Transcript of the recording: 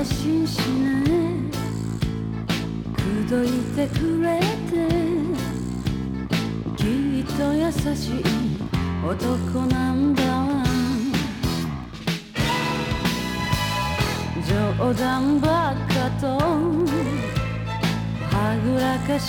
心しね口説いてくれてきっと優しい男なんだわ冗談ばっかとはぐらかし